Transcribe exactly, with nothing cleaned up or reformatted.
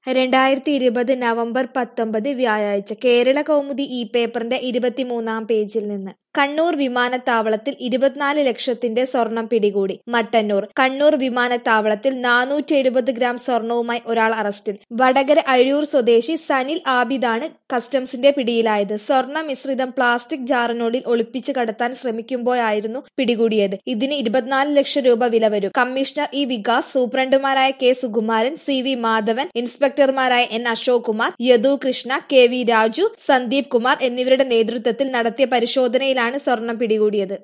രണ്ടായിരത്തി ഇരുപത് നവംബർ പത്തൊമ്പത് വ്യാഴാഴ്ച കേരള കൗമുദി ഈ പേപ്പറിന്റെ ഇരുപത്തിമൂന്നാം പേജിൽ നിന്ന്. കണ്ണൂർ വിമാനത്താവളത്തിൽ ഇരുപത്തിനാല് ലക്ഷത്തിന്റെ സ്വർണം പിടികൂടി. മട്ടന്നൂർ കണ്ണൂർ വിമാനത്താവളത്തിൽ നാനൂറ്റി എഴുപത് ഗ്രാം സ്വർണവുമായി ഒരാൾ അറസ്റ്റിൽ. വടകര അഴിയൂർ സ്വദേശി സനിൽ ആബിദാണ് കസ്റ്റംസിന്റെ പിടിയിലായത്. സ്വർണ്ണ മിശ്രിതം പ്ലാസ്റ്റിക് ജാറിനുള്ളിൽ ഒളിപ്പിച്ച് കടത്താൻ ശ്രമിക്കുമ്പോഴായിരുന്നു പിടികൂടിയത്. ഇതിന് ഇരുപത്തിനാല് ലക്ഷം രൂപ വില വരും. കമ്മീഷണർ ഇ വികാസ്, സൂപ്രണ്ടുമാരായ K Sukumaran, C V Madhavan, ഇൻസ്പെക്ടർമാരായ N Ashok Kumar, Yadu Krishna, K V Raju, Sandeep Kumar എന്നിവരുടെ നേതൃത്വത്തിൽ നടത്തിയ പരിശോധനയിലാണ് സ്വർണം പിടികൂടിയത്.